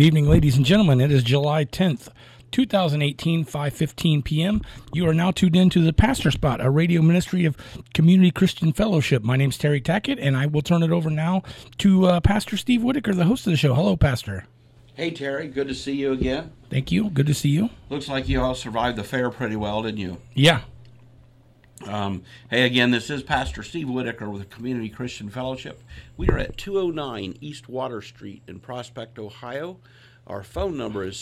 evening, ladies and gentlemen. It is July 10th, 2018, 5:15 p.m. You are now tuned in to the Pastor Spot, a radio ministry of Community Christian Fellowship. My name's Terry Tackett, and I will turn it over now to Pastor Steve Whitaker, the host of the show. Hello, Pastor. Hey, Terry. Good to see you again. Thank you. Good to see you. Looks like you all survived the fair pretty well, didn't you? Yeah. Hey, again, this is Pastor Steve Whitaker with Community Christian Fellowship. We are at 209 East Water Street in Prospect, Ohio. Our phone number is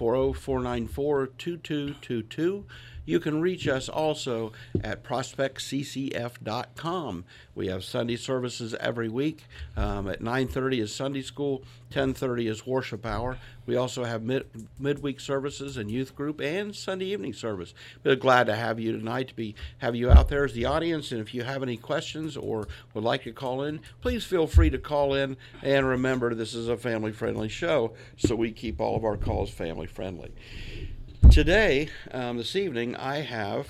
740-494-2222. You can reach us also at prospectccf.com. We have Sunday services every week. At 9:30 is Sunday school, 10:30 is worship hour. We also have midweek services and youth group and Sunday evening service. We're glad to have you tonight, have you out there as the audience. And if you have any questions or would like to call in, please feel free to call in. And remember, this is a family-friendly show, so we keep all of our calls family-friendly. Today, this evening, I have...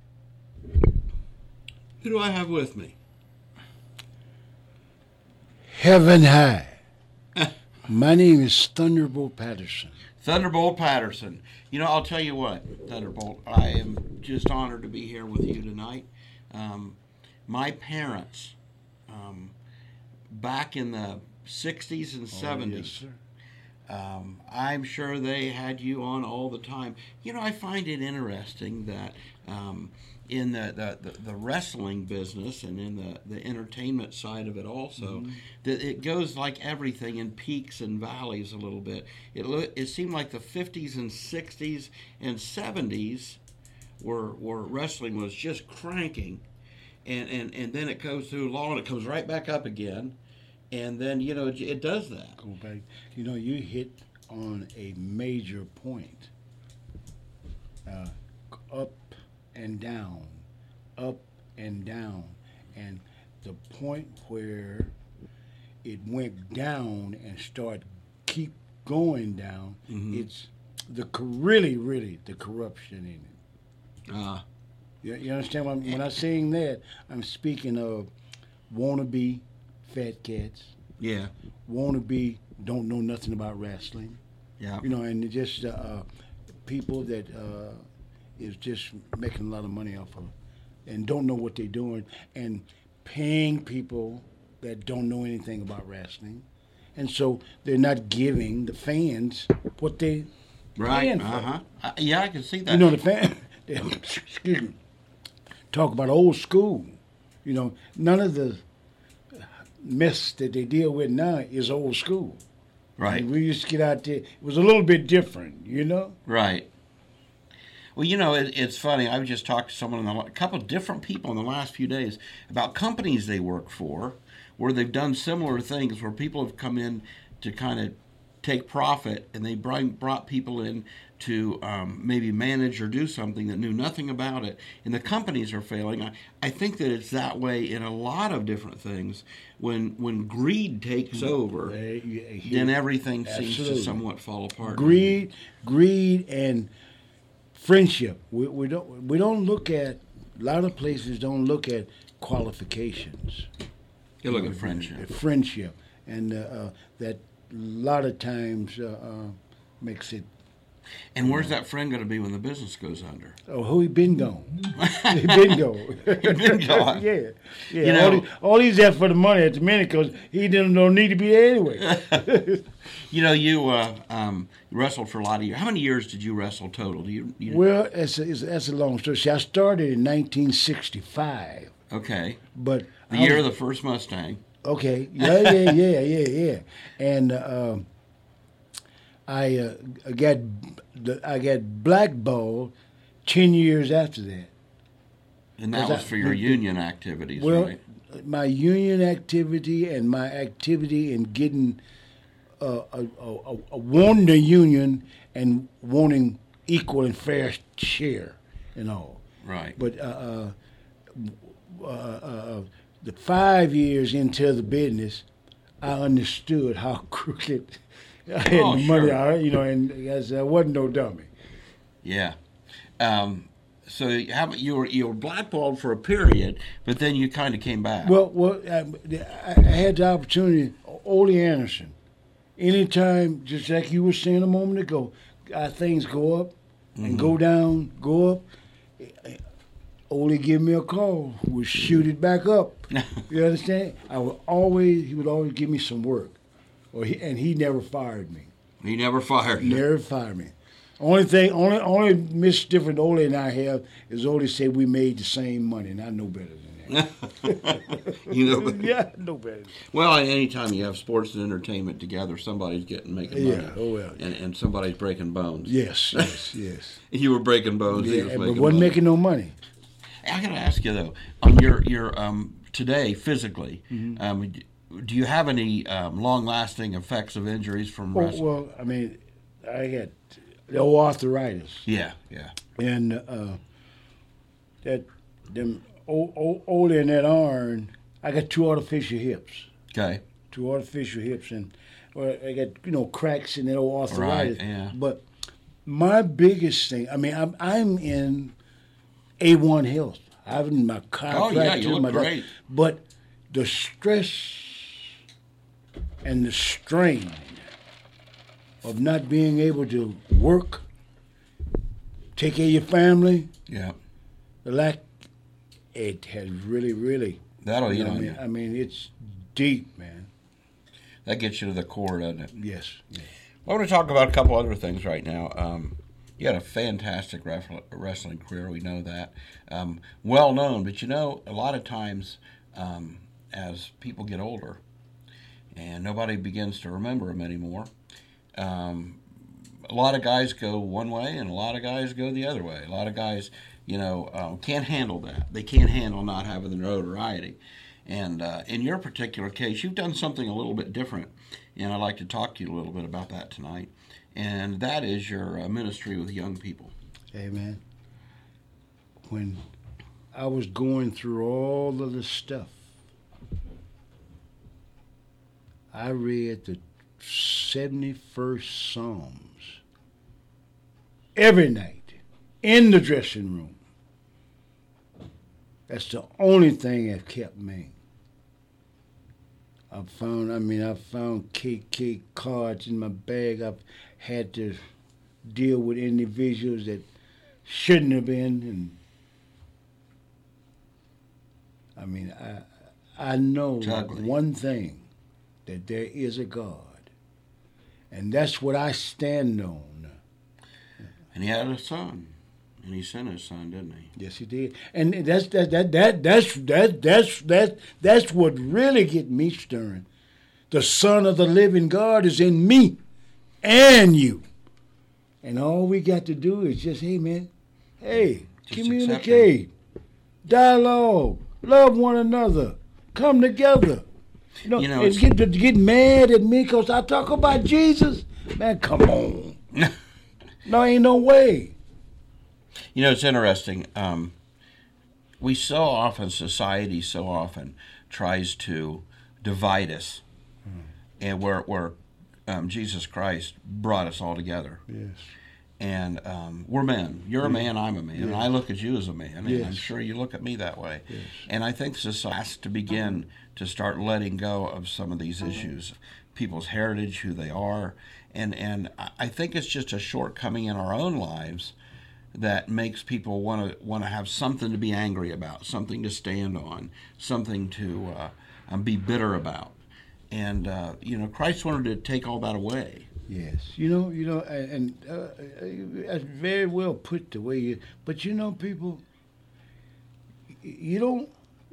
Who do I have with me? Heaven high. My name is Thunderbolt Patterson. Thunderbolt Patterson. You know, I'll tell you what, Thunderbolt, I am just honored to be here with you tonight. My parents, back in the 60s and 70s, yes, sir. I'm sure they had you on all the time. You know, I find it interesting that in the wrestling business and in the entertainment side of it also, that it goes like everything in peaks and valleys a little bit. It seemed like the 50s and 60s and 70s were wrestling was just cranking, and then it goes through long and it comes right back up again. And then, you know, it does that. Go back. You know, you hit on a major point. Up and down, up and down. And the point where it went down and keep going down, it's really the corruption in it. You understand when I'm saying that? I'm speaking of wannabe fat cats. Yeah. Wannabe don't know nothing about wrestling. Yeah. You know, and just people that is just making a lot of money off of and don't know what they're doing and paying people that don't know anything about wrestling. And so they're not giving the fans what they paying for. Yeah, I can see that. You know, the fan excuse me, talk about old school. You know, none of the mess that they deal with now is old school. Right. And we used to get out there. It was a little bit different, you know? Right. Well, you know, it's funny. I've just talked to someone, a couple of different people in the last few days about companies they work for where they've done similar things where people have come in to kind of take profit and they brought people in to maybe manage or do something that knew nothing about it, and the companies are failing. I think that it's that way in a lot of different things. When greed takes over, then everything seems to somewhat fall apart. Greed, and friendship. We don't look at, a lot of places don't look at qualifications. You look at friendship. Friendship, and that a lot of times makes it. And where's that friend going to be when the business goes under? Oh, who he been gone? He been gone. He been gone. Yeah. You know, all he's there for the money at the minute because he don't need to be there anyway. You know, you wrestled for a lot of years. How many years did you wrestle total? Well, that's a long story. See, I started in 1965. Okay. But the year of the first Mustang. Okay. Yeah. And I got blackballed 10 years after that. And that was for your union activities, well, right? My union activity and my activity in getting wanting the union and wanting equal and fair share and all. Right. But the 5 years into the business, I understood how crooked I had the money, you know, and I wasn't no dummy. Yeah. So you were blackballed for a period, but then you kind of came back. Well, I had the opportunity. Ole Anderson anytime, just like you were saying a moment ago, things go up and go down, go up. Ole give me a call, we'll shoot it back up. You understand? He would always give me some work, and he never fired me. He never fired you. Never fired me. Only miss different Ole and I have is Ole said we made the same money, and I know better than that. You know better. Yeah, I know better. Well, anytime you have sports and entertainment together, somebody's making money. Yeah, oh well. And somebody's breaking bones. Yes. You were breaking bones. He Yeah, was but making wasn't money. making no money. I got to ask you though, on your today physically, do you have any long-lasting effects of injuries from wrestling? Well, I mean, I got the old arthritis. Yeah. And that them Ole and that iron, I got two artificial hips. Okay. Two artificial hips, and I got cracks in that old arthritis. Right. Yeah. But my biggest thing, I mean, I'm in A1 health. I'm in my chiropractor. Oh yeah, you look great. But the stress and the strain of not being able to work, take care of your family, Yeah. it has really. That'll eat on you. I mean, it's deep, man. That gets you to the core, doesn't it? Yes. I want to talk about a couple other things right now. You had a fantastic wrestling career. We know that. Well known, but a lot of times as people get older and nobody begins to remember them anymore, a lot of guys go one way and a lot of guys go the other way. A lot of guys, can't handle that. They can't handle not having the notoriety. And in your particular case, you've done something a little bit different, and I'd like to talk to you a little bit about that tonight. And that is your ministry with young people. Amen. When I was going through all of this stuff, I read the 71st Psalms every night in the dressing room. That's the only thing that kept me. I found KK cards in my bag. I've had to deal with individuals that shouldn't have been, and I mean, I know one thing, that there is a God, and that's what I stand on. And he had a son, and he sent his son, didn't he? Yes, he did, and that's what really get me stirring. The Son of the Living God is in me and you, and all we got to do is just, just communicate, dialogue, love one another, come together. And get mad at me because I talk about Jesus. Man, come on. No, ain't no way. It's interesting. We society so often tries to divide us, and where Jesus Christ brought us all together. Yes. And we're men. You're a man, I'm a man. And I look at you as a man, and Yes. I'm sure you look at me that way. Yes. And I think society has to begin to start letting go of some of these issues, people's heritage, who they are. And I think it's just a shortcoming in our own lives that makes people want to have something to be angry about, something to stand on, something to be bitter about. And Christ wanted to take all that away. Yes, and that's very well put the way you. But people, you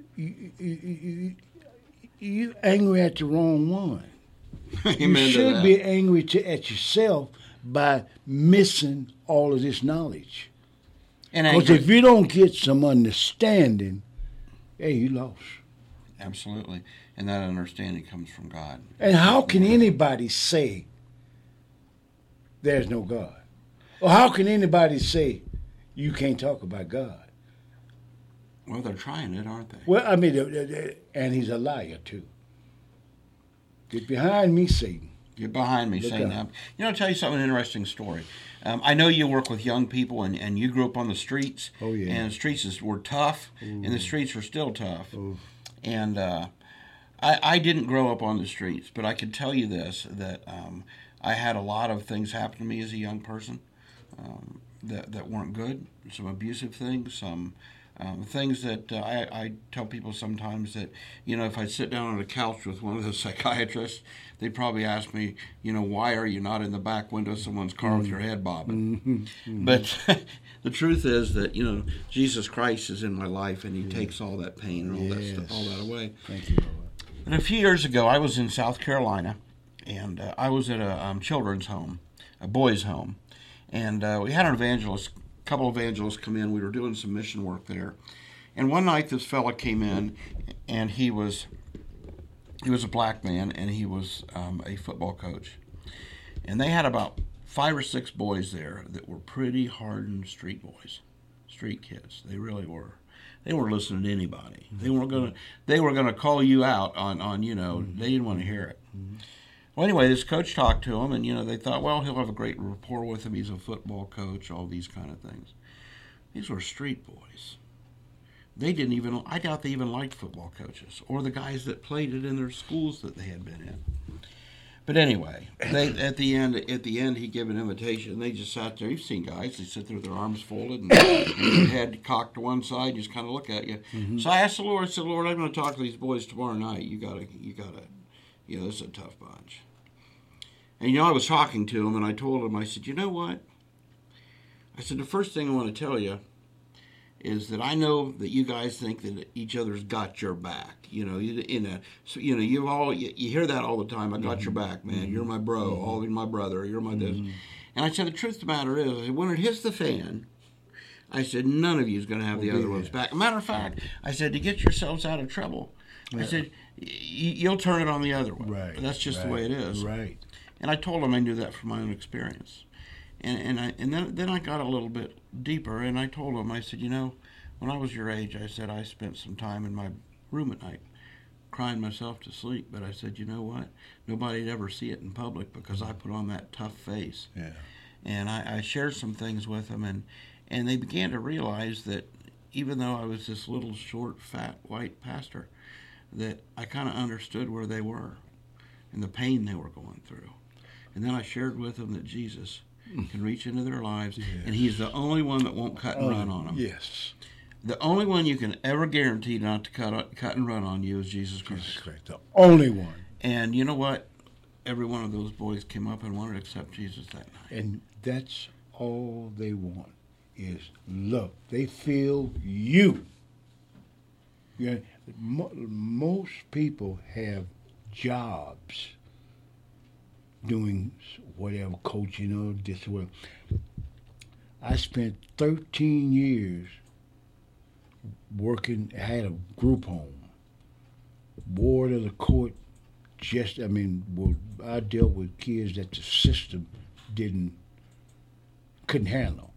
angry at the wrong one. Amen. You should be angry at yourself by missing all of this knowledge. Because if you don't get some understanding, you lost. Absolutely. And that understanding comes from God. And how can anybody say there's no God? Or how can anybody say you can't talk about God? Well, they're trying it, aren't they? Well, I mean, and he's a liar, too. Get behind me, Satan. Get behind me, Satan. I'll tell you something, interesting story. I know you work with young people, and you grew up on the streets. Oh, yeah. And the streets were tough, and the streets are still tough. Ooh. And I didn't grow up on the streets, but I can tell you this, that I had a lot of things happen to me as a young person that weren't good, some abusive things, some things that I tell people sometimes that, if I sit down on a couch with one of the psychiatrists, they'd probably ask me, why are you not in the back window of someone's car with your head bobbing? But the truth is that, Jesus Christ is in my life, and he takes all that pain and all that stuff, all that away. Thank you, Lord. And a few years ago, I was in South Carolina, and I was at a children's home, a boys' home, and we had a couple of evangelists come in. We were doing some mission work there, and one night this fella came in, and he was a black man, and he was a football coach, and they had about 5 or 6 boys there that were pretty hardened street boys, street kids. They really were. They weren't listening to anybody. They were gonna call you out on they didn't want to hear it. Well, anyway, this coach talked to him, and they thought, well, he'll have a great rapport with him. He's a football coach, all these kind of things. These were street boys. I doubt they even liked football coaches or the guys that played it in their schools that they had been in. But anyway, at the end, he gave an invitation. They just sat there. You've seen guys; they sit there with their arms folded and their head cocked to one side, just kind of look at you. Mm-hmm. So I asked the Lord. I said, "Lord, I'm going to talk to these boys tomorrow night. You gotta. This is a tough bunch." And I was talking to him, and I told him, I said, "You know what?" I said, "The first thing I want to tell you is that I know that you guys think that each other's got your back. You hear that all the time. I got your back, man. You're my bro. Oh, you're my brother. You're my this." And I said, the truth of the matter is, when it hits the fan, I said, none of you is going to have the other one's back. Matter of fact, I said, to get yourselves out of trouble, I said, you'll turn it on the other one. Right. That's just the way it is. Right. And I told him I knew that from my own experience. And then I got a little bit deeper, and I told him, I said, when I was your age, I said I spent some time in my room at night crying myself to sleep. But I said, you know what? Nobody'd ever see it in public because I put on that tough face. Yeah. And I shared some things with them, and they began to realize that even though I was this little, short, fat, white pastor, that I kind of understood where they were and the pain they were going through. And then I shared with them that Jesus can reach into their lives, and he's the only one that won't cut and run on them. Yes. The only one you can ever guarantee not to cut and run on you is Jesus Christ. Jesus Christ, the only one. And you know what? Every one of those boys came up and wanted to accept Jesus that night. And that's all they want is love. They feel you. Most people have jobs doing whatever, coaching or this or whatever. I spent 13 years working, I had a group home, board of the court. I dealt with kids that the system couldn't handle.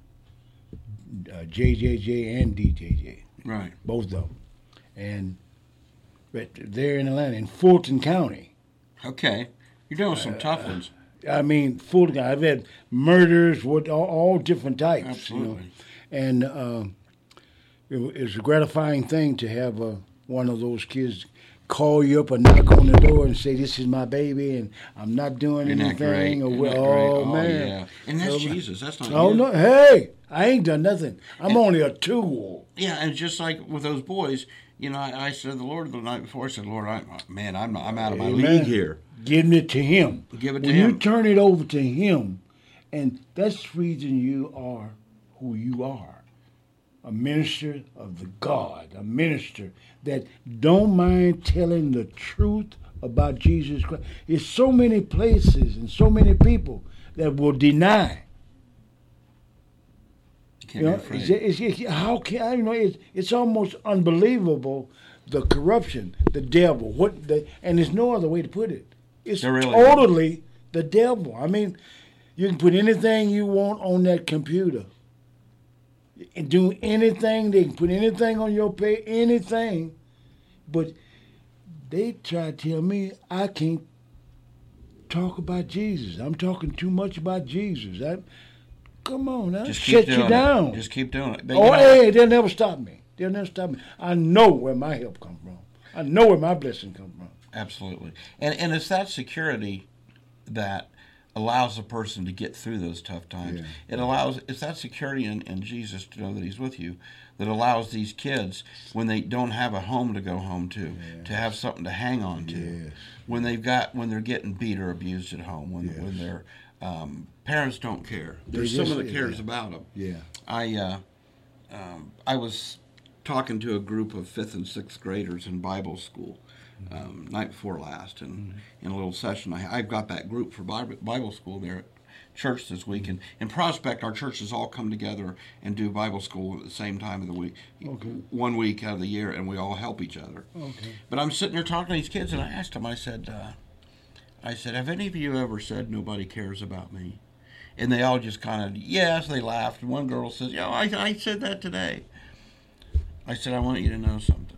JJJ and DJJ. Right. Both of them. And right there in Atlanta, in Fulton County. Okay. You're doing some tough ones. Fulton County. I've had murders with all different types. Absolutely. And it's a gratifying thing to have one of those kids call you up or knock on the door and say, "This is my baby, and I'm not doing anything." Man. Yeah. And that's Jesus. That's not you. No. Hey, I ain't done nothing. I'm only a tool. Yeah, and just like with those boys, I said to the Lord the night before, I said, "Lord, I'm out of my league here. Giving it to Him. Give it to Him. When you turn it over to Him, and that's the reason you are who you are. A minister of the God, a minister that don't mind telling the truth about Jesus Christ. There's so many places and so many people that will deny. It's almost unbelievable, the corruption, the devil, and there's no other way to put it. It's totally the devil. You can put anything you want on that computer. And do anything, they can put anything on your page, anything, but they try to tell me I can't talk about Jesus. I'm talking too much about Jesus. Come on, now. Just shut you down. Just keep doing it. Hey, they'll never stop me. I know where my help comes from. I know where my blessing comes from. Absolutely. And it's that security that allows a person to get through those tough times. Yeah. It's that security in Jesus to know that he's with you that allows these kids, when they don't have a home to go home to have something to hang on to. Yes. When they're getting beat or abused at home, when their parents don't care. There's someone that cares about them. Yeah. I was talking to a group of 5th and 6th graders in Bible school night before last, and in a little session, I've got that group for Bible school there at church this week. And in Prospect, our churches all come together and do Bible school at the same time of the week, 1 week out of the year, and we all help each other. Okay. But I'm sitting there talking to these kids, and I asked them, I said, have any of you ever said nobody cares about me? And they all just kind of, yes, they laughed. And one girl says, I said that today. I said, I want you to know something.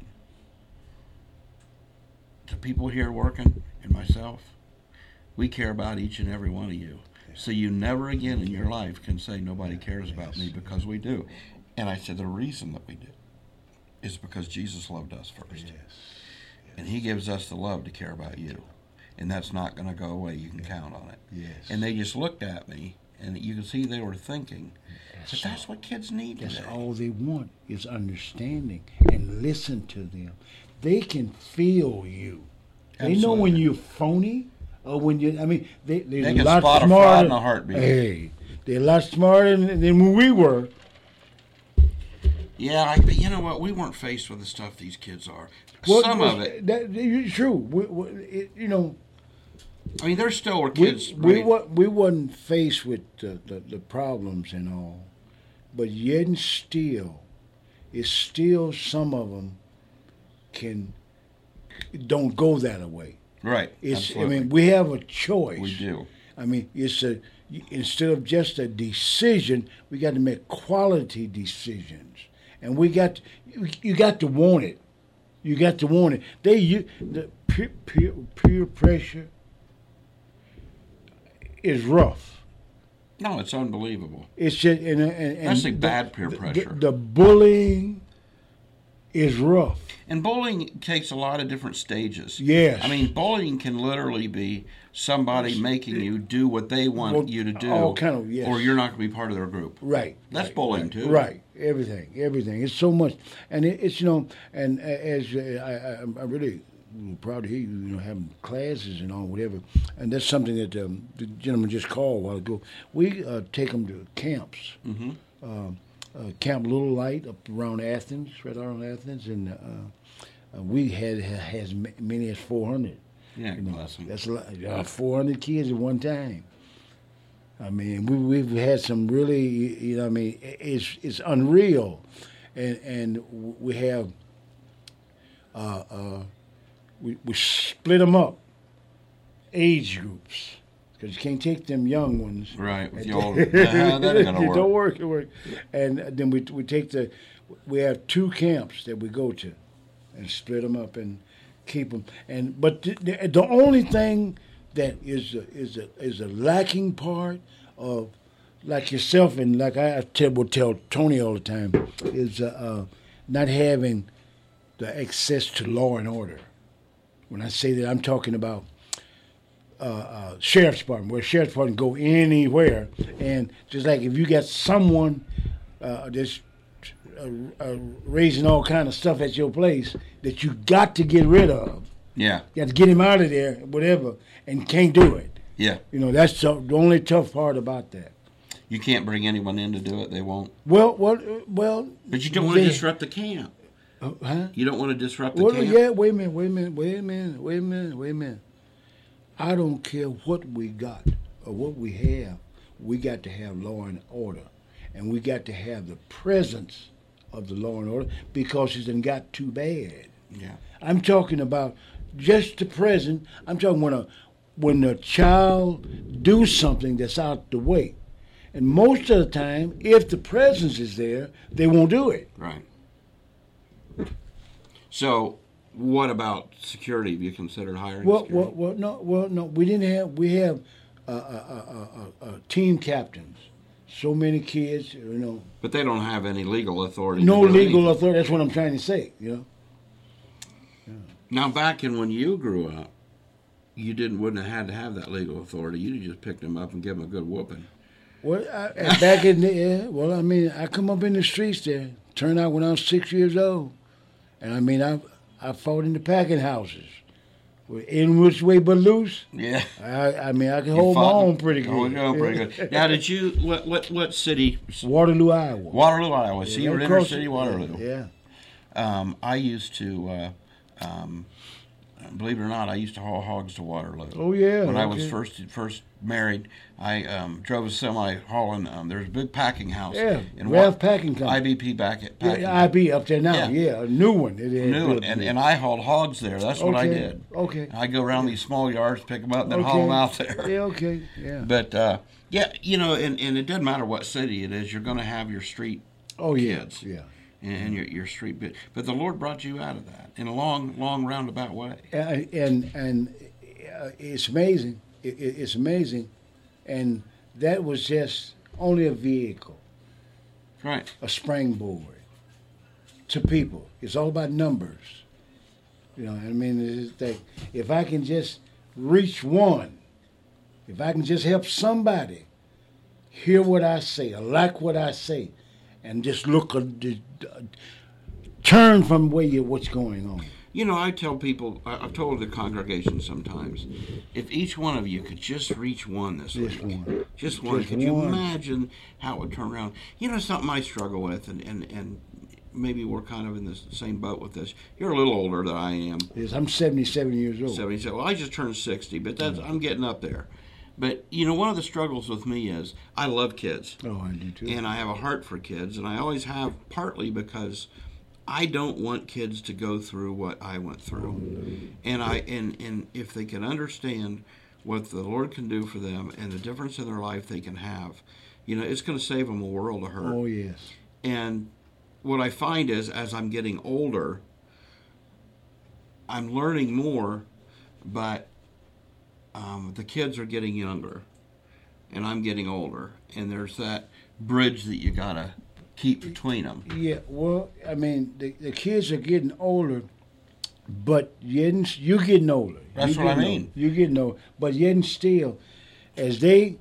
The people here working and myself, we care about each and every one of you. So you never again in your life can say nobody cares about me, because we do. And I said, the reason that we do is because Jesus loved us first. Yes. And he gives us the love to care about you. And that's not going to go away. You can count on it. Yes. And they just looked at me, and you can see they were thinking, that's what kids need today. That's all they want is understanding and listen to them. They can feel you. They know when you're phony or when you. I mean, they're they can a lot spot smarter. A fraud in a heartbeat. Hey, they're a lot smarter than when we were. Yeah, but you know what? We weren't faced with the stuff these kids are. Some of it. That's true. I mean, there still were kids. We wasn't faced with the problems and all, but yet and still, it's still some of them don't go that way. Right. I mean, we have a choice. We do. I mean, instead of just a decision, we got to make quality decisions, and you got to want it. You got to want it. The peer pressure is rough. No, it's unbelievable. It's just especially bad peer pressure. The bullying is rough. And bullying takes a lot of different stages. Yes. I mean, bullying can literally be somebody making you do what they want you to do, all kind of, yes. or you're not going to be part of their group. Right. That's bullying too. Right. Everything. It's so much, and it's and as I'm really proud to hear you, having classes and all whatever, and that's something that the gentleman just called a while ago. We take them to camps. Mm-hmm. Camp Little Light up around Athens, right around Athens, and we has many as 400. Yeah, bless them. That's a lot. 400 kids at one time. I mean, we've had some really, I mean, it's unreal, and we have we split them up, age groups. Because you can't take them young ones. Right. With the older. That ain't going to work. Don't work. It work. And then we have 2 camps that we go to and split them up and keep them. But the only thing that is a lacking part of, like yourself and like I will tell Tony all the time, is not having the access to law and order. When I say that, I'm talking about sheriff's department, where sheriff's department go anywhere, and just like if you got someone that's raising all kind of stuff at your place that you got to get rid of. Yeah. You got to get him out of there, whatever, and can't do it. Yeah. That's the only tough part about that. You can't bring anyone in to do it. They won't. Well. But you don't want to disrupt the camp. Huh? You don't want to disrupt the camp. Yeah. Wait a minute. I don't care what we got or what we have. We got to have law and order, and we got to have the presence of the law and order, because it's done got too bad. Yeah. I'm talking about just the present. I'm talking when a child do something that's out the way, and most of the time, if the presence is there, they won't do it. Right. So, what about security? Have you considered hiring security? No. We have team captains. So many kids, But they don't have any legal authority. No legal authority. That's what I'm trying to say. Now, back in when you grew up, you wouldn't have had to have that legal authority. You'd just picked them up and give them a good whooping. Well, back in the well, I mean, I come up in the streets there. Turned out when I was 6 years old, and I mean, I fought in the packing houses. In which way but loose? Yeah. I mean, I can hold my own pretty good. Hold your own pretty good. Now, did you, what city? Waterloo, Iowa. Waterloo, Iowa. So you were in inner city Waterloo. Yeah. I used to, believe it or not, I used to haul hogs to Waterloo. Oh, yeah. When I was first married, I drove a semi hauling. There's a big packing house. Yeah, in Ralph Packing Company. IBP packing. Yeah, IB up there now. Yeah, a new one. New one. And I hauled hogs there. That's what I did. Okay. I go around these small yards, pick them up, and then haul them out there. Yeah, okay. Yeah. But, and it doesn't matter what city it is, you're going to have your street kids. Yeah. And your street bit. But the Lord brought you out of that in a long, long roundabout way. And it's amazing. It's amazing. And that was just only a vehicle. Right. A springboard to people. It's all about numbers. You know, I mean, it's like, if I can just reach one, if I can just help somebody hear what I say, or like what I say, and just turn from what's going on. You know, I tell people, I've told the congregation sometimes, if each one of you could just reach one this week, just one, could you imagine how it would turn around? You know, something I struggle with, and maybe we're kind of in the same boat with this. You're a little older than I am. Yes, I'm 77 years old. 77. Well, I just turned 60, but I'm getting up there. But, you know, one of the struggles with me is I love kids. Oh, I do too. And I have a heart for kids, and I always have, partly because I don't want kids to go through what I went through. And if they can understand what the Lord can do for them and the difference in their life they can have, you know, it's going to save them a world of hurt. Oh, yes. And what I find is, as I'm getting older, I'm learning more, but the kids are getting younger, and I'm getting older, and there's that bridge that you got to keep between them. Yeah, well, I mean, the kids are getting older, but you're getting older. That's what I mean. You're getting older, but yet and still, that's when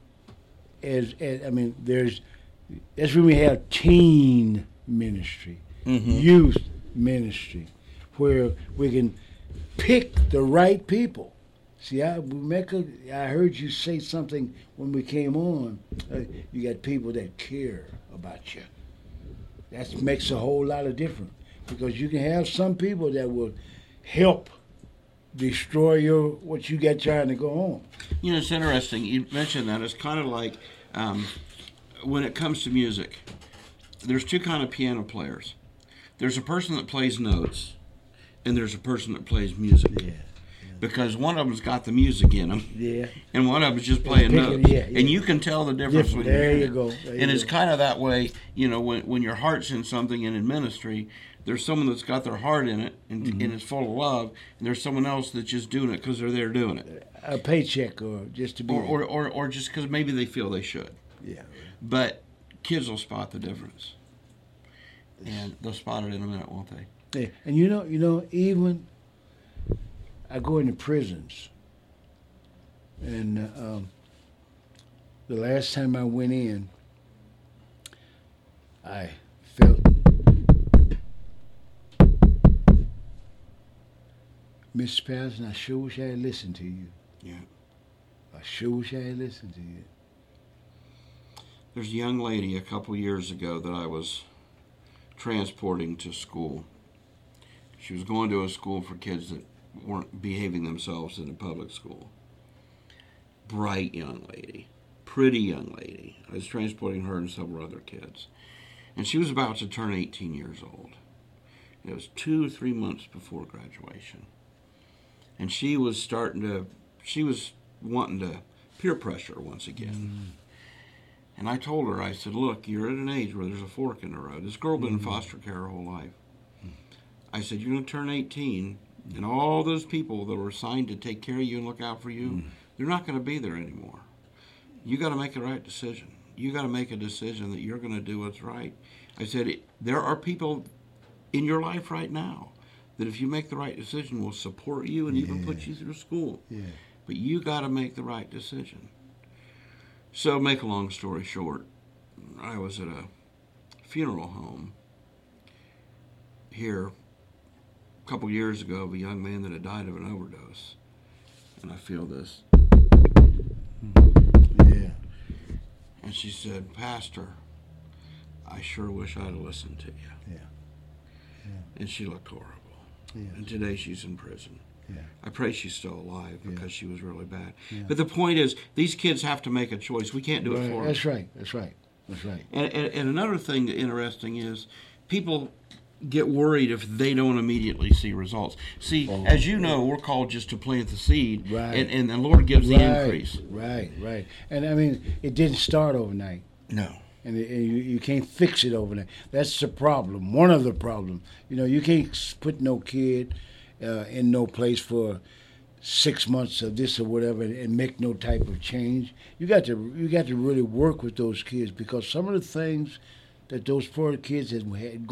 we have teen ministry, youth ministry, where we can pick the right people. See, I heard you say something when we came on. You got people that care about you. That makes a whole lot of difference, because you can have some people that will help destroy what you got trying to go on. You know, it's interesting. You mentioned that. It's kind of like when it comes to music, there's two kind of piano players. There's a person that plays notes, and there's a person that plays music. Yeah. Because one of them's got the music in them, and one of them's just playing notes. And you can tell the difference when there you go. And it's kind of that way, you know, when your heart's in something and in ministry, there's someone that's got their heart in it and is full of love, and there's someone else that's just doing it because they're there doing it. A paycheck, or just to be... Or just because maybe they feel they should. Yeah. But kids will spot the difference. And they'll spot it in a minute, won't they? Yeah. And you know, even... I go into prisons, and the last time I went in, I felt, Mr. Patterson, I sure wish I had listened to you. Yeah. I sure wish I had listened to you. There's a young lady a couple years ago that I was transporting to school. She was going to a school for kids that weren't behaving themselves in a public school. Bright young lady, pretty young lady. I was transporting her and several other kids. And she was about to turn 18 years old. It was 2 or 3 months before graduation. And she was wanting to peer pressure once again. And I told her, I said, look, you're at an age where there's a fork in the road. This girl been in foster care her whole life. I said, you're going to turn 18, and all those people that were assigned to take care of you and look out for you, they're not going to be there anymore. You got to make the right decision. You got to make a decision that you're going to do what's right. I said, there are people in your life right now that if you make the right decision will support you and even put you through school. Yeah. But you got to make the right decision. So, make a long story short, I was at a funeral home here a couple years ago of a young man that had died of an overdose. And I feel this. Yeah. And she said, Pastor, I sure wish I'd have listened to you. Yeah. And she looked horrible. Yeah. And today she's in prison. Yeah. I pray she's still alive because she was really bad. Yeah. But the point is, these kids have to make a choice. We can't do it for them. That's right. That's right. That's right. And another thing interesting is people get worried if they don't immediately see results. See, as you know, we're called just to plant the seed, Right. and the Lord gives the increase. Right. Right. And I mean, it didn't start overnight. No. And you can't fix it overnight. That's the problem. One of the problems. You know, you can't put no kid in no place for 6 months of this or whatever and make no type of change. You got to really work with those kids, because some of the things that those poor kids had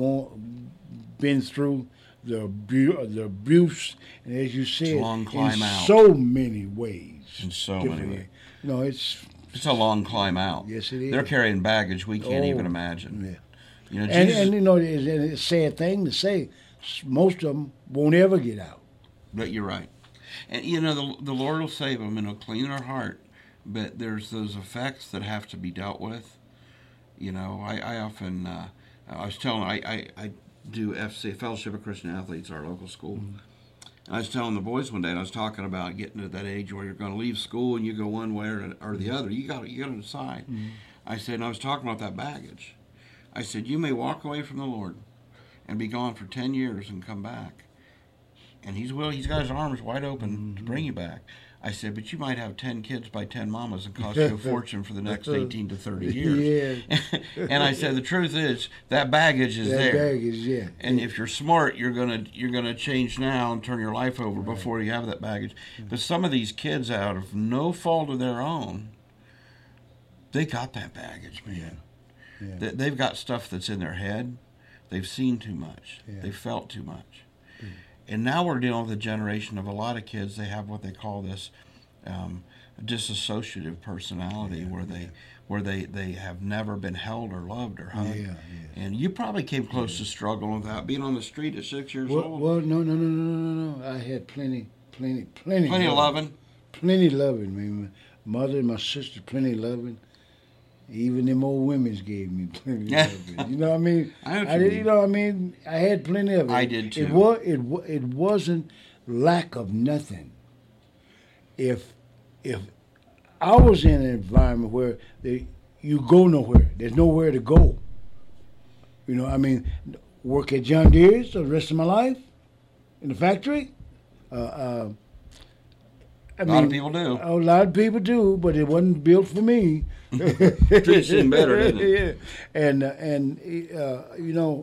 been through, the abuse, and as you said, a long climb in out. so many ways. In so different many ways. ways. You know, it's a long climb out. Yes, it is. They're carrying baggage we can't even imagine. Yeah. You know, And Jesus, you know, it's a sad thing to say, most of them won't ever get out. but you're right. And, you know, the Lord will save them and He'll clean their heart. But there's those effects that have to be dealt with. You know, I often, I was telling, I do FC, Fellowship of Christian Athletes, our local school. Mm-hmm. And I was telling the boys one day, and I was talking about getting to that age where you're going to leave school and you go one way or the other. You got to decide. Mm-hmm. I said, and I was talking about that baggage. I said, you may walk away from the Lord and be gone for 10 years and come back. And He's got His arms wide open to bring you back. I said, but you might have 10 kids by 10 mamas and cost you a fortune for the next 18 to 30 years. Yeah. And I said, the truth is, that baggage is there. Baggage, yeah. And if you're smart, you're gonna change now and turn your life over before you have that baggage. But some of these kids, out of no fault of their own, they got that baggage, man. Yeah. They've got stuff that's in their head. They've seen too much. Yeah. They've felt too much. And now we're dealing with a generation of a lot of kids. They have what they call this dissociative personality, where they have never been held or loved or hugged. Yeah. And you probably came close to struggling with that, being on the street at 6 years old. Well, no. I had plenty Plenty of loving. Plenty loving, man. My mother and my sister, plenty loving. Even them old women's gave me plenty of it. You know what I mean? You know what I mean? I had plenty of it. I did too. It wasn't lack of nothing. If I was in an environment where you go nowhere, there's nowhere to go. You know, I mean, work at John Deere's the rest of my life in the factory. A lot of people do. A lot of people do, but it wasn't built for me. It seemed better, didn't it? Yeah. And you know,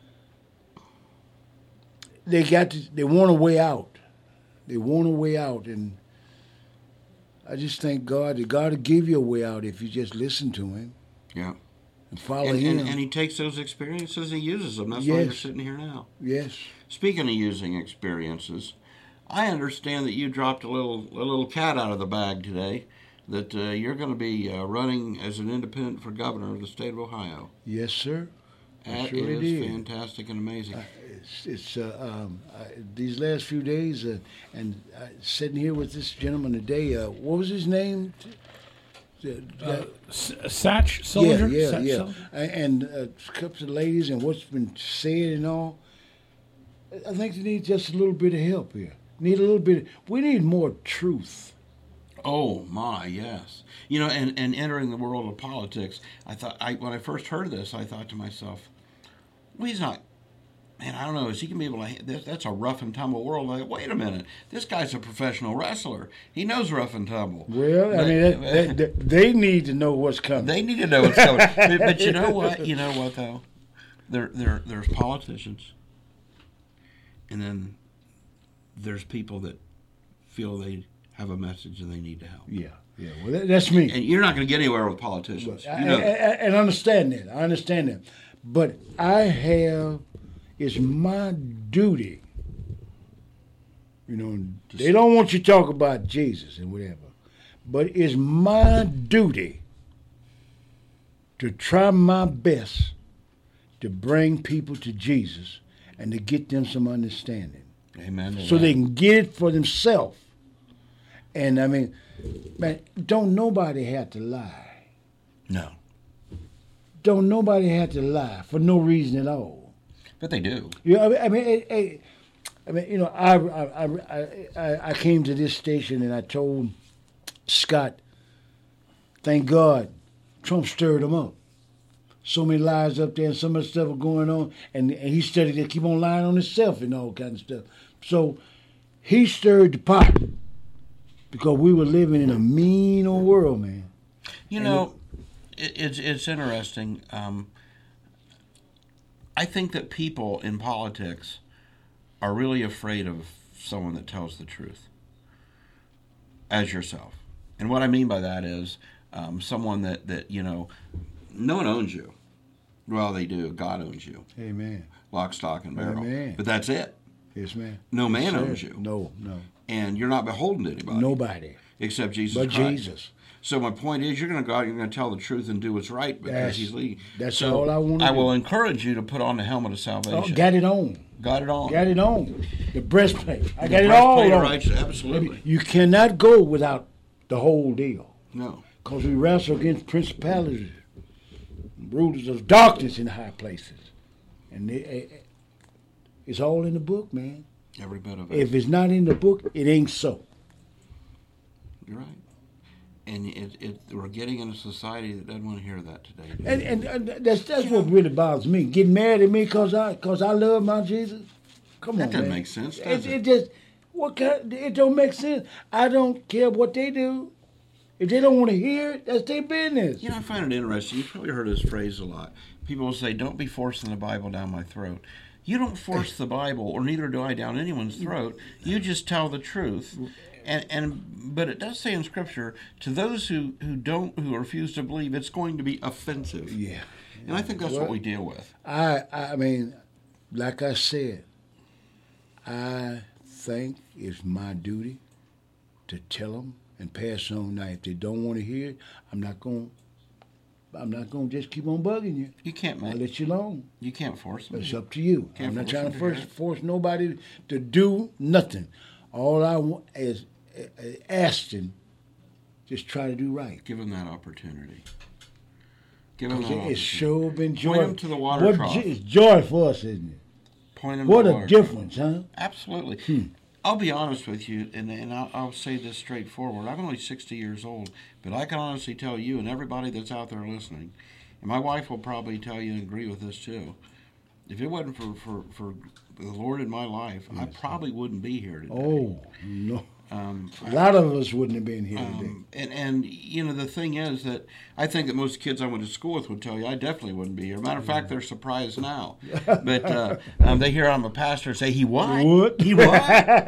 they want a way out. They want a way out, and I just thank God that God will give you a way out if you just listen to Him. Yeah. And follow Him. And He takes those experiences and He uses them. That's why you're sitting here now. Yes. Speaking of using experiences, I understand that you dropped a little cat out of the bag today, that you're going to be running as an independent for governor of the state of Ohio. Yes, sir. That is fantastic and amazing. It's these last few days, and sitting here with this gentleman today. What was his name? Satch Sullinger? Yeah. And a couple of ladies and what's been said and all. I think they need just a little bit of help here. We need more truth. Oh my, yes. You know, and entering the world of politics, when I first heard this, I thought to myself, well, he's not, man, I don't know, is he going to be able to, that's a rough and tumble world. Like, wait a minute, this guy's a professional wrestler. He knows rough and tumble. Well, they need to know what's coming. They need to know what's coming. But you know what? You know what, though? There's politicians, and then there's people that feel they have a message and they need to help. Yeah. Well, that's me. And you're not going to get anywhere with politicians. And understand that. I understand that. But it's my duty You know, they don't want you to talk about Jesus and whatever. But it's my duty to try my best to bring people to Jesus and to get them some understanding. Amen. So they can get it for themselves. And I mean, man, don't nobody have to lie. No. Don't nobody have to lie for no reason at all. But they do. You know, I mean, you know, I came to this station and I told Scott, thank God, Trump stirred him up. So many lies up there and so much stuff was going on, and he studied to keep on lying on himself and all kinds of stuff. So he stirred the pot because we were living in a mean old world, man. You know, it's interesting. I think that people in politics are really afraid of someone that tells the truth, as yourself. And what I mean by that is someone that, you know, no one owns you. Well, they do. God owns you. Amen. Lock, stock, and barrel. Amen. But that's it. Yes, man. No man Yes, owns you. No. And you're not beholden to anybody. Nobody. Except Jesus But Christ. Jesus. So my point is, you're going to go out, you're going to tell the truth and do what's right because He's leading. That's so all I want to do. I will encourage you to put on the helmet of salvation. Oh, got it on. Got it on. Got it on. The breastplate. I got The it all breastplate of on. righteousness, absolutely. You cannot go without the whole deal. No. Because we wrestle against principalities, rulers of darkness in high places. And it's all in the book, man. Every bit of it. If it's not in the book, it ain't so. You're right. And we're getting in a society that doesn't want to hear that today. And that's what really bothers me. Getting mad at me because I love my Jesus. Come on, That doesn't man. make sense, does It just it don't make sense. I don't care what they do. If they don't want to hear it, that's their business. You know, I find it interesting. You've probably heard this phrase a lot. People will say, "Don't be forcing the Bible down my throat." You don't force the Bible, or neither do I, down anyone's throat. You just tell the truth. But it does say in Scripture, to those who refuse to believe, it's going to be offensive. Yeah. And I think that's what we deal with. I mean, like I said, I think it's my duty to tell them and pass on. Now, if they don't want to hear it, I'm not going to just keep on bugging you. You can't I'll make. let you alone. You can't force them. It's up to you. Can't I'm not force trying them to to hear it. force nobody to do nothing. All I want is asking, just try to do right. Give them that opportunity. Give them that It's opportunity. sure been joy. Point them to the water trough. It's joy for us, isn't it? Point them What to the a water difference, huh? trough. Absolutely. I'll be honest with you, and I'll say this straightforward. I'm only 60 years old, but I can honestly tell you and everybody that's out there listening, and my wife will probably tell you and agree with this too, if it wasn't for the Lord in my life, I probably wouldn't be here today. Oh, no. A lot of us wouldn't have been here today. And you know, the thing is that I think that most kids I went to school with would tell you I definitely wouldn't be here. Matter of fact, they're surprised now. But they hear I'm a pastor and say, he what? What? He what?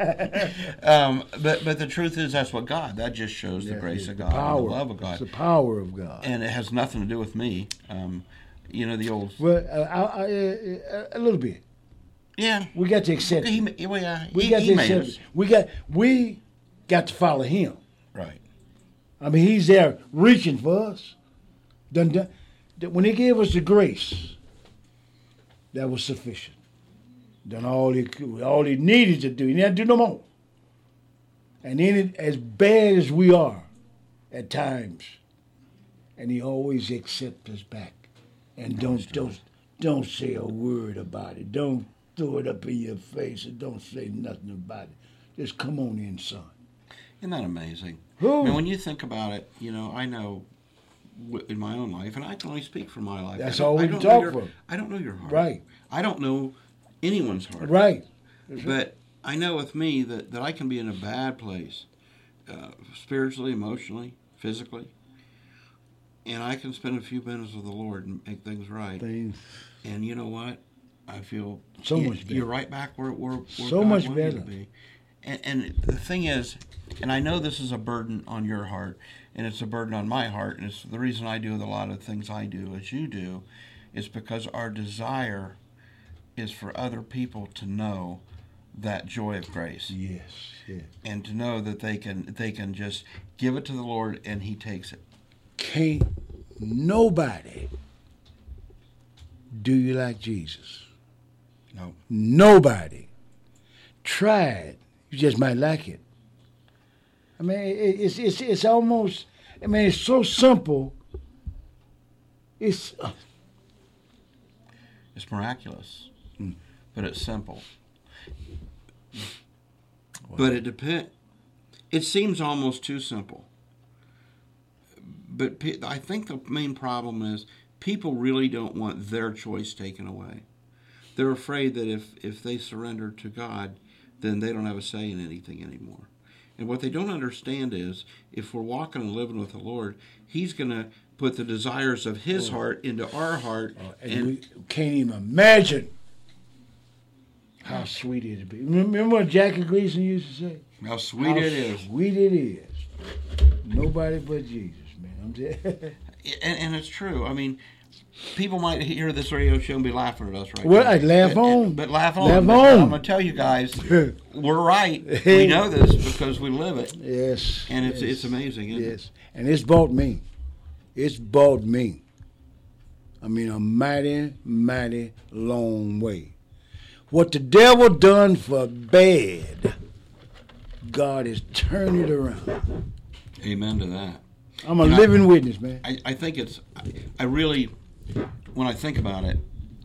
But the truth is that's what God, that just shows the grace of God and the love of God. It's the power of God. And it has nothing to do with me. You know, the old... Well, a little bit. Yeah. We got to accept it. He We made got to accept us. it. We got to follow him. Right. I mean, he's there reaching for us. When he gave us the grace, that was sufficient. Done all he needed to do. He didn't have to do no more. And then, as bad as we are at times, and he always accepts us back, and don't say a word about it. Don't throw it up in your face, and don't say nothing about it. Just come on in, son. Isn't that amazing? Who? I mean, when you think about it, you know, I know in my own life, and I can only speak for my life. That's I don't- all we I don't can know talk your- for. I don't know your heart. Right. I don't know anyone's heart. Right. But I know with me that I can be in a bad place, spiritually, emotionally, physically, and I can spend a few minutes with the Lord and make things right. Things. And you know what? I feel So much better. You're right back where So God much wanted you to better. be. And the thing is, and I know this is a burden on your heart, and it's a burden on my heart, and it's the reason I do a lot of things I do as you do, is because our desire is for other people to know that joy of grace. Yes. Yeah. And to know that they can just give it to the Lord and He takes it. Can't nobody do you like Jesus. No. Nobody. Try it. You just might like it. I mean, it's almost. I mean, it's so simple. It's miraculous, but it's simple. But it depends. It seems almost too simple. But I think the main problem is people really don't want their choice taken away. They're afraid that if they surrender to God, then they don't have a say in anything anymore. And what they don't understand is, if we're walking and living with the Lord, He's going to put the desires of His heart into our heart. and we can't even imagine how sweet it would be. Remember what Jackie Gleason used to say? How sweet it is. Sweet it is. Nobody but Jesus, man. I'm just And it's true. I mean, people might hear this radio show and be laughing at us right well, now. I laugh on. But laugh on. Laugh But on. I'm going to tell you guys, we're right. We know this because we live it. Yes. And yes, it's amazing, isn't it? Yes. And it's bought me. It's bought me. I mean, a mighty, mighty long way. What the devil done for bad, God has turned it around. Amen to that. I'm a living witness, man. I think I really, when I think about it,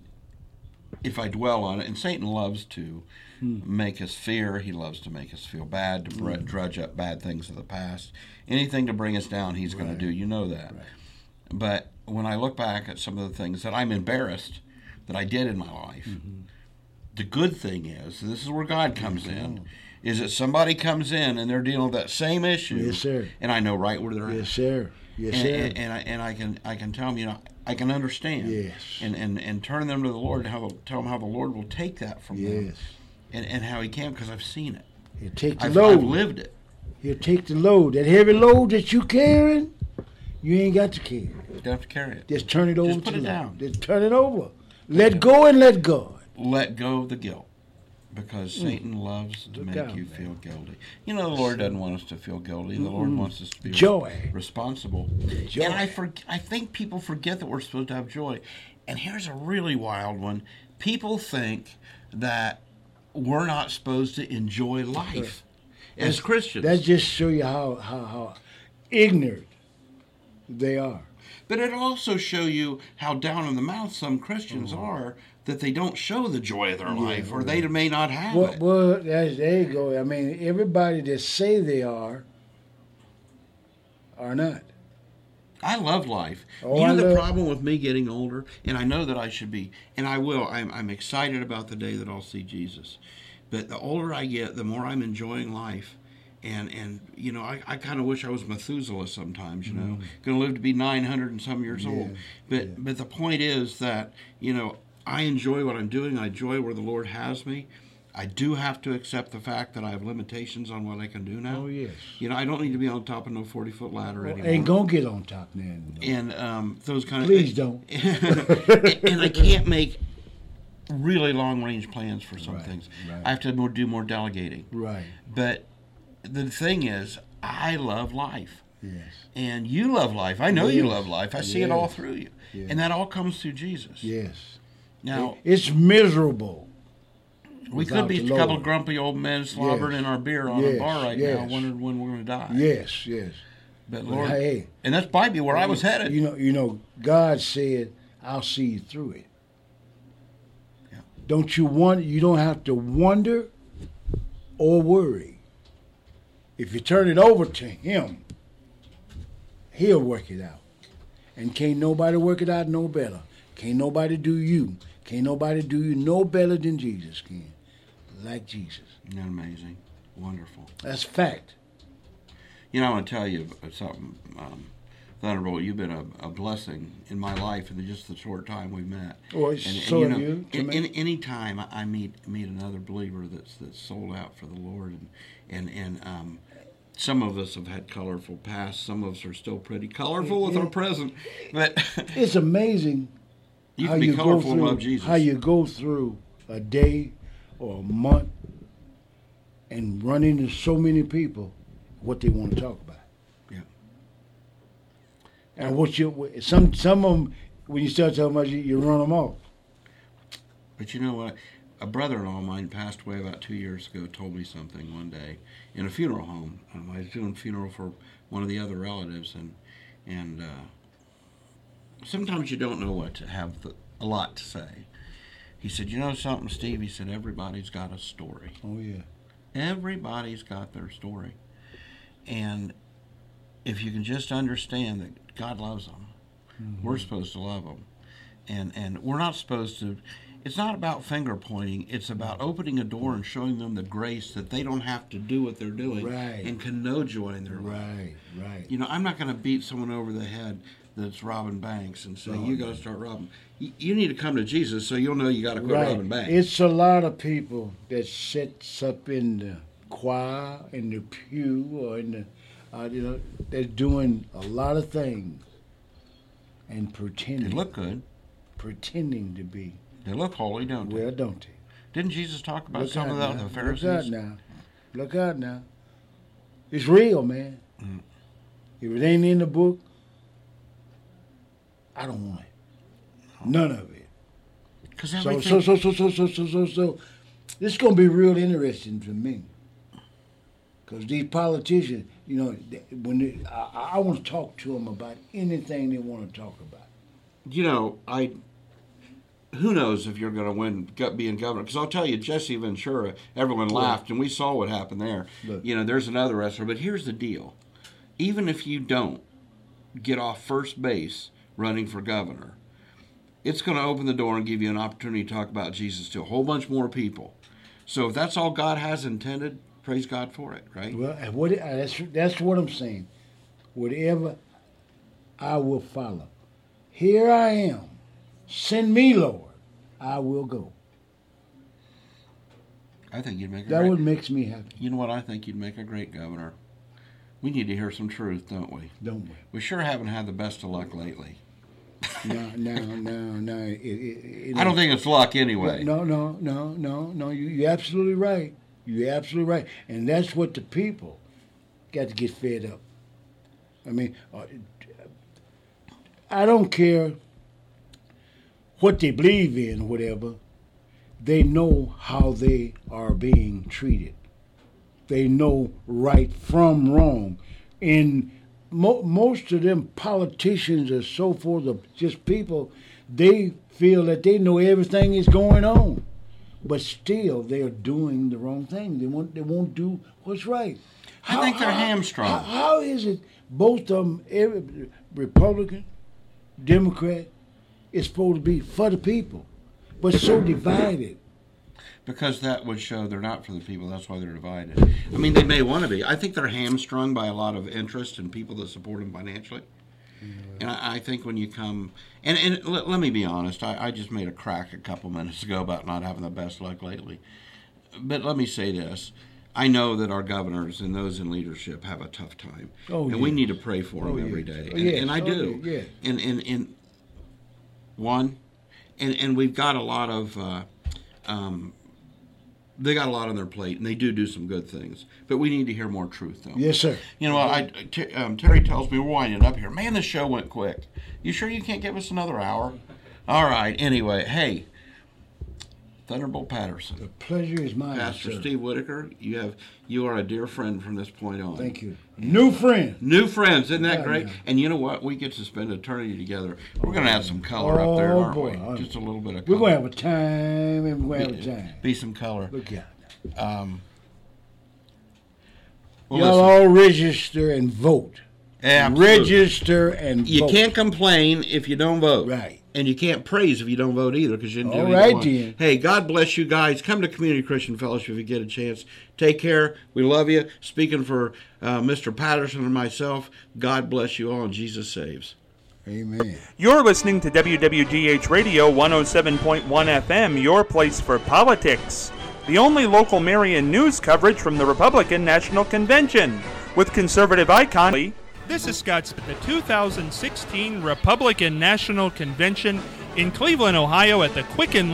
if I dwell on it, and Satan loves to make us fear, he loves to make us feel bad, to drudge up bad things of the past. Anything to bring us down, he's going to do. You know that. Right. But when I look back at some of the things that I'm embarrassed that I did in my life, the good thing is, and this is where God comes in, is that somebody comes in and they're dealing with that same issue. Yes, sir. And I know right where they're at. Yes, sir. Yes, sir. And I can tell them, you know, I can understand. Yes. And turn them to the Lord and tell them how the Lord will take that from them. Yes. And how He can, because I've seen it. He'll take the I've load. I've lived it. He'll take the load. That heavy load that you carrying, you ain't got to carry. You don't have to carry it. Just turn it over. Just put to it the down. Lord. Just turn it over. Let go and let God. Let go of the guilt, because Satan loves to make you feel guilty. You know, the Lord doesn't want us to feel guilty. The Lord wants us to be responsible. Joy. And I think people forget that we're supposed to have joy. And here's a really wild one. People think that we're not supposed to enjoy life as Christians. That just show you how ignorant they are. But it also show you how down in the mouth some Christians are, that they don't show the joy of their life, or they may not have it. Well, there you go. I mean, everybody that say they are not. I love life. Oh, You know the problem with me getting older, and I know that I should be, and I will. I'm excited about the day that I'll see Jesus. But the older I get, the more I'm enjoying life. And you know, I kind of wish I was Methuselah sometimes, you know. Going to live to be 900 and some years old. But the point is that, you know, I enjoy what I'm doing. I enjoy where the Lord has me. I do have to accept the fact that I have limitations on what I can do now. Oh, yes. You know, I don't need to be on top of no 40-foot ladder anymore. Ain't gonna get on top now. And those kind of... Please don't. And I can't make really long-range plans for some things. Right. I have to do more delegating. Right. But the thing is, I love life. Yes. And you love life. I know you Yes. love life. I see it all Yes. through you. Yes. And that all comes through Jesus. Yes. Now, It's miserable. we without could be the a couple Lord. of grumpy old men slobbering Yes. in our beer on a Yes. bar right Yes. now, wondering when we're going to die. Yes, yes. But But Lord, hey, and that's might be where I was headed. You know, God said, "I'll see you through it." Yeah. Don't you want? You don't have to wonder or worry. If you turn it over to Him, He'll work it out. And can't nobody work it out no better. Can't nobody do you. Can't nobody do you no better than Jesus can. Like Jesus. Isn't that amazing? Wonderful. That's fact. You know, I want to tell you something, Thunderbolt. You've been a blessing in my life in just the short time we've met. Well, so you have know, you to me. any time I meet another believer that's sold out for the Lord, and some of us have had colorful pasts. Some of us are still pretty colorful with our present. But It's amazing you how can be you go colorful and through love Jesus. how you go through a day or a month and run into so many people what they want to talk about. Yeah. And some of them, when you start talking about you run them off. But you know what? A brother-in-law of mine passed away about 2 years ago, told me something one day in a funeral home. I was doing a funeral for one of the other relatives, and sometimes you don't know what to have a lot to say. He said, you know something, Steve? He said, everybody's got a story. Oh, yeah. Everybody's got their story. And if you can just understand that God loves them, we're supposed to love them. And we're not supposed to, it's not about finger pointing, it's about opening a door and showing them the grace that they don't have to do what they're doing and can know joy in their life. Right. You know, I'm not going to beat someone over the head that's robbing banks and say, you got to start robbing. You need to come to Jesus so you'll know you got to quit robbing banks. It's a lot of people that sits up in the choir, in the pew, or in the, they're doing a lot of things and pretending. They look good. Pretending to be. They look holy, don't they? Well, don't they? Didn't Jesus talk about some of that with the Pharisees? Look out now. It's real, man. Mm. If it ain't in the book, I don't want it. None of it. So this is going to be real interesting for me. Because these politicians, I want to talk to them about anything they want to talk about. You know, who knows if you're going to win being governor? Because I'll tell you, Jesse Ventura, everyone laughed, and we saw what happened there. Look. There's another wrestler. But here's the deal. Even if you don't get off first base running for governor, it's going to open the door and give you an opportunity to talk about Jesus to a whole bunch more people. So if that's all God has intended, praise God for it, right? Well, that's what I'm saying. Whatever, I will follow. Here I am. Send me, Lord. I will go. I think you'd make that would make me happy. You know what? I think you'd make a great governor. We need to hear some truth, don't we? Don't we? We sure haven't had the best of luck lately. No. I don't think it's luck anyway. No. You're absolutely right. You're absolutely right. And that's what the people got to get fed up. I mean, I don't care what they believe in or whatever. They know how they are being treated. They know right from wrong. And most of them politicians or so forth, are just people, they feel that they know everything is going on. But still, they are doing the wrong thing. They won't do what's right. I think they're hamstrung. How is it both of them, every Republican, Democrat, is supposed to be for the people, but so divided? Because that would show they're not for the people. That's why they're divided. I mean, they may want to be. I think they're hamstrung by a lot of interest and people that support them financially. And I think when you come, and let me be honest, I just made a crack a couple minutes ago about not having the best luck lately. But let me say this. I know that our governors and those in leadership have a tough time. And we need to pray for them every day. And I do. And we've got a lot of, they got a lot on their plate, and they do some good things. But we need to hear more truth, though. Yes, sir. You know, Terry tells me we're winding up here. Man, this show went quick. You sure you can't give us another hour? All right. Anyway, hey, Thunderbolt Patterson. The pleasure is mine, Pastor sir. Steve Whitaker, you are a dear friend from this point on. Thank you. New friend. New friends, isn't that great? Yeah. And you know what? We get to spend eternity together. We're going to add some color up there, aren't we? Just a little bit of color. We're going to have a time, and we're going to have a time. Be some color. Look out. Well, y'all all register and vote. Absolutely. Register and vote. You can't complain if you don't vote. Right. And you can't praise if you don't vote either, because you didn't do all either right, one. Then. Hey, God bless you guys. Come to Community Christian Fellowship if you get a chance. Take care. We love you. Speaking for Mr. Patterson and myself, God bless you all, and Jesus saves. Amen. You're listening to WWGH Radio 107.1 FM, your place for politics. The only local Marion news coverage from the Republican National Convention, with conservative icon. This is Scott Smith. The 2016 Republican National Convention in Cleveland, Ohio at the Quicken